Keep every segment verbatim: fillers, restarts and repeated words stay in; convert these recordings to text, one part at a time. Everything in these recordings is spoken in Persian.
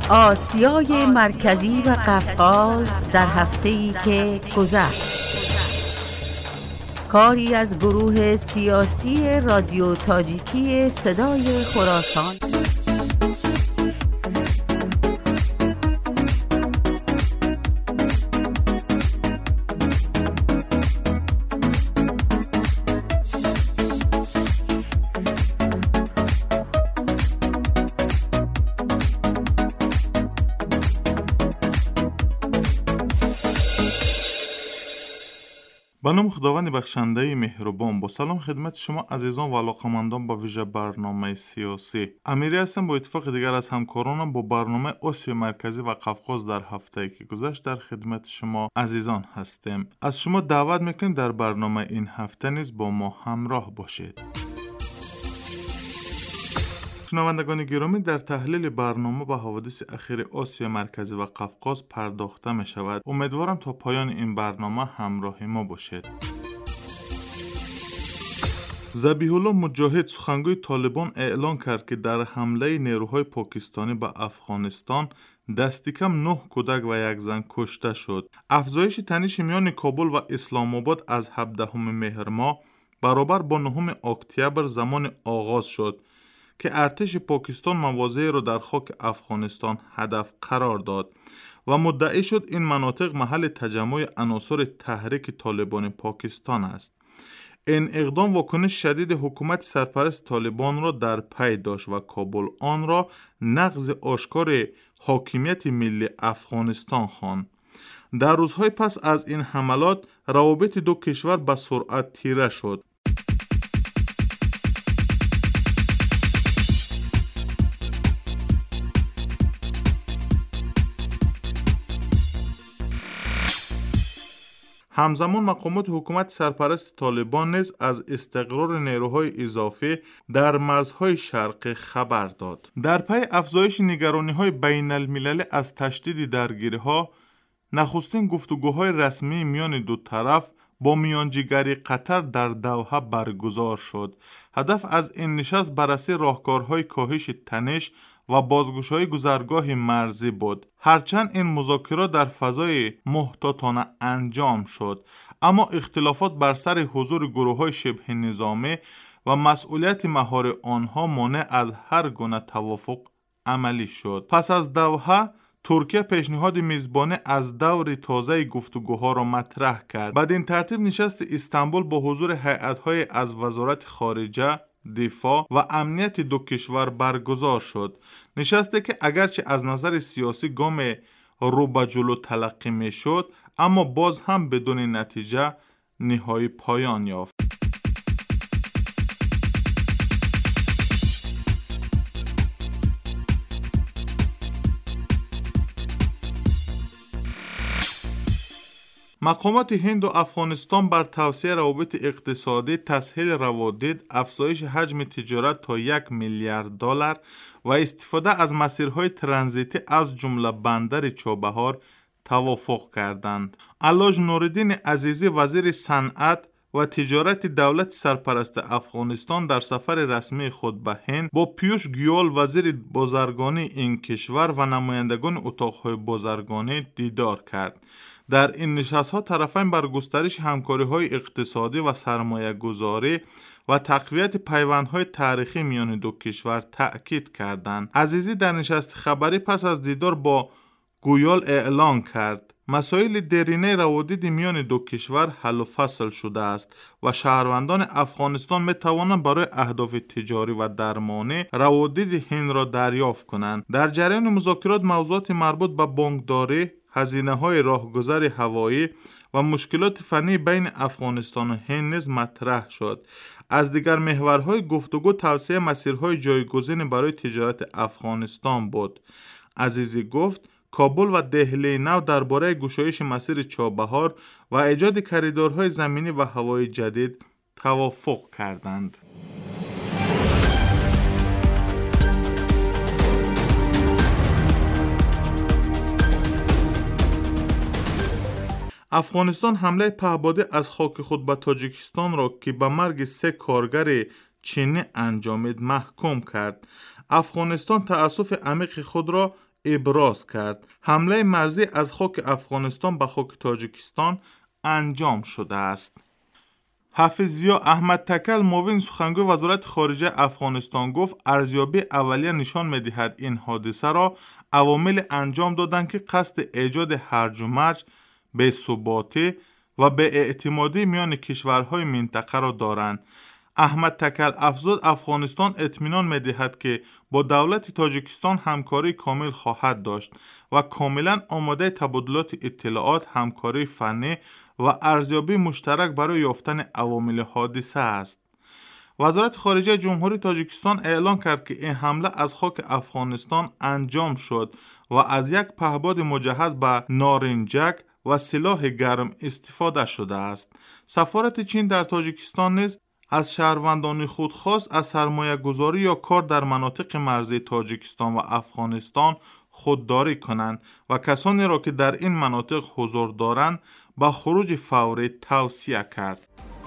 آسیای مرکزی و قفقاز در هفته‌ای که گذشت. کاری از گروه سیاسی رادیو تاجیکی صدای خراسان. به نام خداوند بخشنده مهربان، با سلام خدمت شما عزیزان و علاقمندان با ویژه برنامه سیاسی. امیری هستم. با اتفاق دیگر از همکارانم با برنامه آسیای مرکزی و قفقاز در هفته که گذشت در خدمت شما عزیزان هستیم. از شما دعوت میکنیم در برنامه این هفته نیز با ما همراه باشید. شنوندگان گرامی، در تحلیل برنامه به حوادث اخیر آسیا مرکزی و قفقاز پرداخته می شود. امیدوارم تا پایان این برنامه همراه ما باشید. ذبیح الله مجاهد، سخنگوی طالبان، اعلان کرد که در حمله نیروهای پاکستانی به افغانستان دست کم نه کودک و یک زن کشته شد. افزایش تنش میان کابل و اسلام آباد از هفدهم مهر ماه برابر با نهم اکتبر زمان آغاز شد که ارتش پاکستان مواضعی را در خاک افغانستان هدف قرار داد و مدعی شد این مناطق محل تجمع عناصر تحریک طالبان پاکستان است. این اقدام واکنش شدید حکومت سرپرست طالبان را در پی داشت و کابل آن را نقض آشکار حاکمیت ملی افغانستان خواند. در روزهای پس از این حملات روابط دو کشور به سرعت تیره شد. همزمان مقامات حکومت سرپرست طالبان نیز از استقرار نیروهای اضافی در مرزهای شرق خبر داد. در پی افزایش نگرانی‌های بین المللی از تشدید درگیری‌ها، نخستین گفتگوهای رسمی میان دو طرف با میانجیگری قطر در دوحه برگزار شد. هدف از این نشست بررسی راهکارهای کاهش تنش و بازگشایی گذرگاه مرزی بود. هرچند این مذاکرات در فضای محتاطانه انجام شد، اما اختلافات بر سر حضور گروه‌های شبه نظامی و مسئولیت مهار آنها مانع از هر گونه توافق عملی شد. پس از دوحه، ترکیه پیشنهاد میزبانی از دور تازه گفتگوها را مطرح کرد. بدین ترتیب نشست استانبول با حضور هیئت‌های از وزارت خارجه، دفاع و امنیت دو کشور برگزار شد. نشستی که اگرچه از نظر سیاسی گام رو به جلو تلقی می شد، اما باز هم بدون نتیجه نهایی پایان یافت. مقامات هند و افغانستان بر توسعه روابط اقتصادی، تسهیل روادید، افزایش حجم تجارت تا یک میلیارد دلار و استفاده از مسیرهای ترانزیتی از جمله بندر چابهار توافق کردند. علاج نوردین عزیزی، وزیر صنعت و تجارت دولت سرپرست افغانستان، در سفر رسمی خود به هند با پیوش گیال، وزیر بازرگانی این کشور و نمایندگان اتاقهای بازرگانی دیدار کرد. در این نشست‌ها طرفین بر گسترش همکاری‌های اقتصادی و سرمایه‌گذاری و تقویت پیوندهای تاریخی میان دو کشور تأکید کردند. عزیزی در نشست خبری پس از دیدار با گویال اعلان کرد مسائل دیرینه روابط میان دو کشور حل و فصل شده است و شهروندان افغانستان می توانند برای اهداف تجاری و درمانی روابط هند را دریافت کنند. در جریان مذاکرات موضوعات مربوط به بانکداری، هزینه‌های راهگذر هوایی و مشکلات فنی بین افغانستان و هند نیز مطرح شد. از دیگر محورهای گفتگو توسعه مسیرهای جایگزین برای تجارت افغانستان بود. عزیزی گفت کابل و دهلی نو درباره گشایش مسیر چابهار و ایجاد کریدورهای زمینی و هوایی جدید توافق کردند. افغانستان حمله پهپادی از خاک خود به تاجیکستان را که به مرگ سه کارگر چینی انجامید محکوم کرد. افغانستان تأسف عمیق خود را ابراز کرد. حمله مرزی از خاک افغانستان به خاک تاجیکستان انجام شده است. حافظ ضیا احمد تکل معاون سخنگوی وزارت خارجه افغانستان گفت ارزیابی اولیه نشان می‌دهد این حادثه را عوامل انجام دادند که قصد ایجاد هرج و مرج، بی‌ثباتی و بی‌اعتمادی میان کشورهای منطقه را دارند. احمد تکل افزود افغانستان اطمینان می‌دهد که با دولت تاجیکستان همکاری کامل خواهد داشت و کاملا آماده تبادلات اطلاعات، همکاری فنی و ارزیابی مشترک برای یافتن عوامل حادثه است. وزارت خارجه جمهوری تاجیکستان اعلام کرد که این حمله از خاک افغانستان انجام شد و از یک پهپاد مجهز به نارنجک و سلاح گرم استفاده شده است. سفارت چین در تاجیکستان نیز از شهروندان خود خواست از سرمایه گذاری یا کار در مناطق مرزی تاجیکستان و افغانستان خودداری کنند و کسانی را که در این مناطق حضور دارند به خروج فوری توصیه کرد.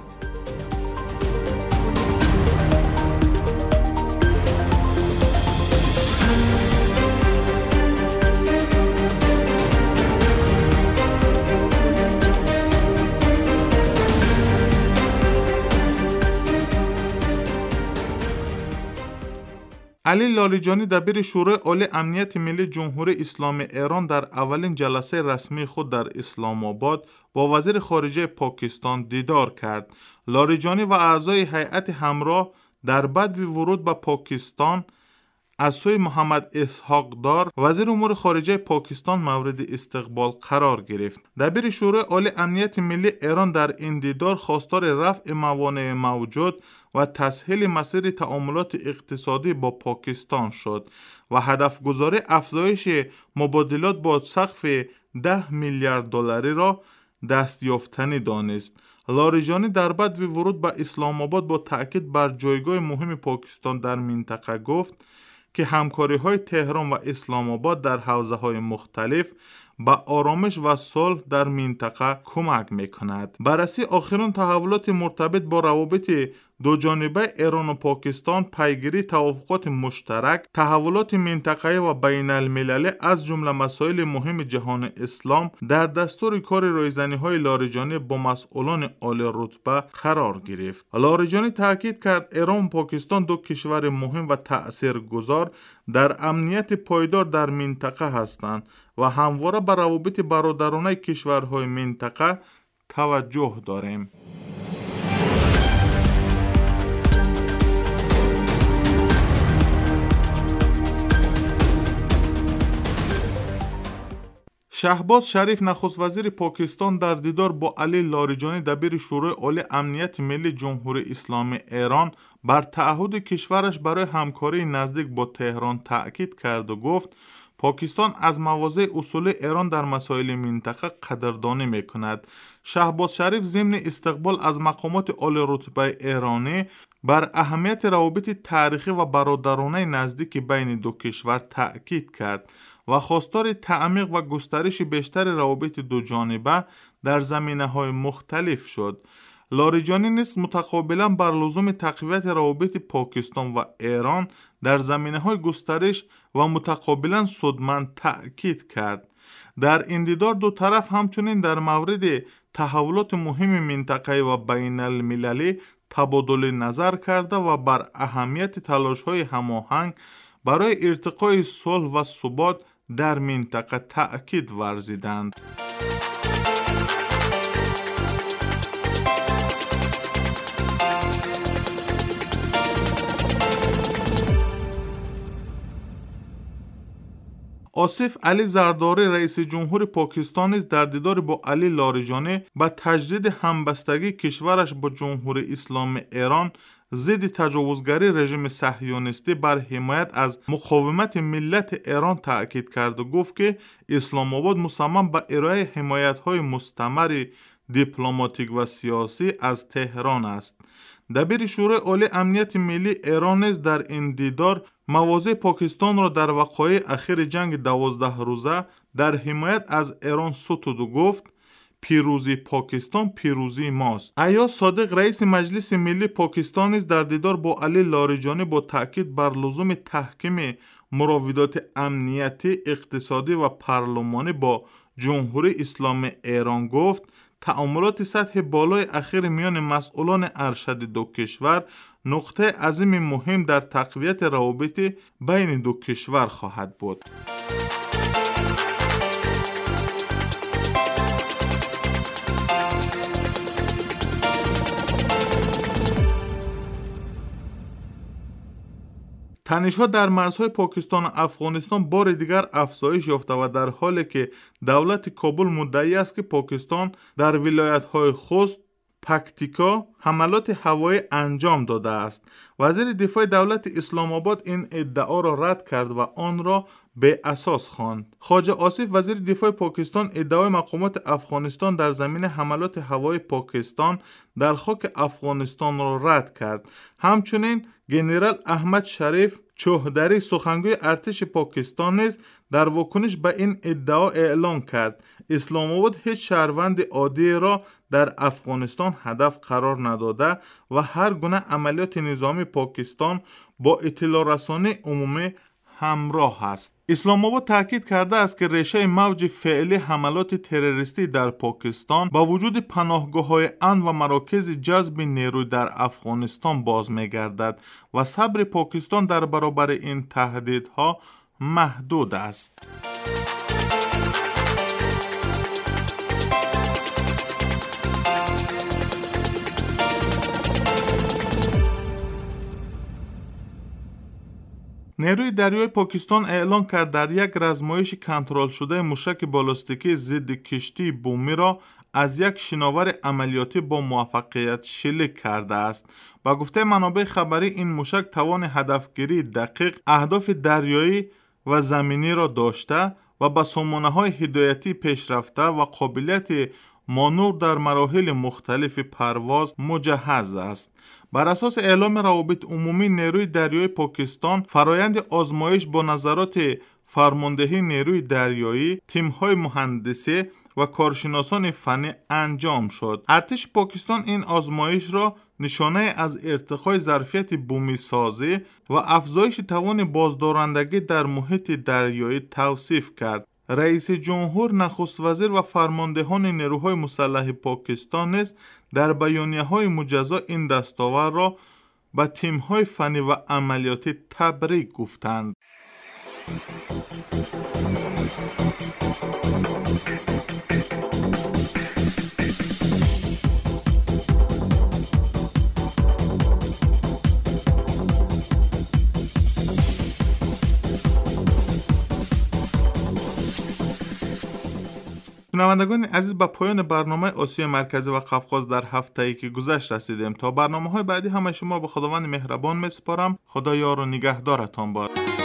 علی لاریجانی دبیر شورای عالی امنیت ملی جمهوری اسلامی ایران در اولین جلسه رسمی خود در اسلام آباد با وزیر خارجه پاکستان دیدار کرد. لاریجانی و اعضای هیئت همراه در بدو ورود به پاکستان از سوی محمد اسحاق دار وزیر امور خارجه پاکستان مورد استقبال قرار گرفت. دبیر شورای عالی امنیت ملی ایران در این دیدار خواستار رفع موانع موجود و تسهیل مسیر تعاملات اقتصادی با پاکستان شد و هدف گذاری افزایش مبادلات با سقف ده میلیارد دلاری را دستیافتنی دانست. لاریجانی در بدو ورود به اسلام آباد با تأکید بر جایگاه مهم پاکستان در منطقه گفت که همکاری های تهران و اسلام آباد در حوزه های مختلف به آرامش و صلح در منطقه کمک میکند. بررسی آخرین تحولات مرتبط با روابط دو جانبه ایران و پاکستان، پیگیری توافقات مشترک، تحولات منطقه‌ای و بین المللی از جمله مسائل مهم جهان اسلام در دستور کار رایزنی‌های لاریجانی با مسئولان عالی رتبه قرار گرفت. لاریجانی تاکید کرد ایران و پاکستان دو کشور مهم و تأثیرگذار در امنیت پایدار در منطقه هستند و همواره به روابط برادرانه کشورهای منطقه توجه داریم. شهباز شریف نخست وزیر پاکستان در دیدار با علی لاریجانی دبیر شورای عالی امنیت ملی جمهوری اسلامی ایران بر تعهد کشورش برای همکاری نزدیک با تهران تأکید کرد و گفت پاکستان از مواضع اصولی ایران در مسائل منطقه قدردانی میکند. شهباز شریف ضمن استقبال از مقامات عالی رتبه ایرانی بر اهمیت روابط تاریخی و برادرانه نزدیک بین دو کشور تأکید کرد و خواستار تعمیق و گسترش بیشتر روابط دو جانبه در زمینه‌های مختلف شد. لاریجانی نیز متقابلا بر لزوم تقویت روابط پاکستان و ایران در زمینه‌های گسترش و متقابلا سودمند تأکید کرد. در این دیدار دو طرف همچنین در مورد تحولات مهم منطقه‌ای و بین المللی تبادل نظر کرده و بر اهمیت تلاش‌های هماهنگ برای ارتقای صلح و ثبات در منطقه تأکید ورزیدند. آصف علی زرداری رئیس جمهور پاکستان نیز در دیدار با علی لاریجانی به تجدید همبستگی کشورش با جمهوری اسلامی ایران ضد تجاوزگری رژیم صهیونیستی بر حمایت از مقاومت ملت ایران تأکید کرد و گفت که اسلام آباد مصمم به ارائه حمایت‌های مستمر دیپلماتیک و سیاسی از تهران است. دبیر شورای عالی امنیت ملی ایران نیز در این دیدار مواضع پاکستان را در وقایع اخیر جنگ دوازده روزه در حمایت از ایران ستود و گفت پیروزی پاکستان پیروزی ماست. ایاز صادق رئیس مجلس ملی پاکستان نیز در دیدار با علی لاریجانی با تاکید بر لزوم تحکیم مراودات امنیتی، اقتصادی و پارلمانی با جمهوری اسلامی ایران گفت تعاملات سطح بالای اخیر میان مسئولان ارشد دو کشور نقطه عظیم مهم در تقویت روابط بین دو کشور خواهد بود. تنش‌ها در مرزهای پاکستان و افغانستان بار دیگر افزایش یافته و در حالی که دولت کابل مدعی است که پاکستان در ولایت‌های خوست، پکتیکا حملات هوایی انجام داده است. وزیر دفاع دولت اسلام آباد این ادعا را رد کرد و آن را به اساس خواند. خواجه آصف وزیر دفاع پاکستان ادعای مقامات افغانستان در زمین حملات هوایی پاکستان در خاک افغانستان را رد کرد. همچنین گنرال احمد شریف چوهدری سخنگوی ارتش پاکستان نیز در واکنش به این ادعا اعلام کرد اسلام آباد هیچ شهروند عادی را در افغانستان هدف قرار نداده و هر گونه عملیات نظامی پاکستان با اطلاع رسانی عمومی همراه است. اسلام آباد تاکید کرده است که ریشه موج فعلی حملات تروریستی در پاکستان با وجود پناهگاه‌های امن و مراکز جذب نیروی در افغانستان باز می‌گردد و صبر پاکستان در برابر این تهدیدها محدود است. نیروی دریایی پاکستان اعلام کرد در یک رزمایش کنترل شده موشک بالستیکی ضد کشتی بومی را از یک شناور عملیاتی با موفقیت شلیک کرده است. با گفته منابع خبری این موشک توان هدفگیری دقیق اهداف دریایی و زمینی را داشته و با سامانه‌های هدایتی پیشرفته و قابلیت مانور در مراحل مختلف پرواز مجهز است. بر اساس اعلام روابط عمومی نیروی دریایی پاکستان فرایند آزمایش با نظرات فرماندهی نیروی دریایی، تیم‌های مهندسی و کارشناسان فنی انجام شد. ارتش پاکستان این آزمایش را نشانه از ارتقای ظرفیت بومی سازی و افزایش توان بازدارندگی در محیط دریایی توصیف کرد. رئیس جمهور، نخست وزیر و فرماندهان نیروهای مسلح پاکستان نیز در بیانیه‌های مجزا این دستاورد را به تیم‌های فنی و عملیاتی تبریک گفتند. شنوندگان عزیز، به پایان برنامه آسیا مرکزی و قفقاز در هفته‌ای که گذشت رسیدیم. تا برنامه‌های بعدی همه شما را به خداوند مهربان می‌سپارم. خدا یار و نگهدارتان باد.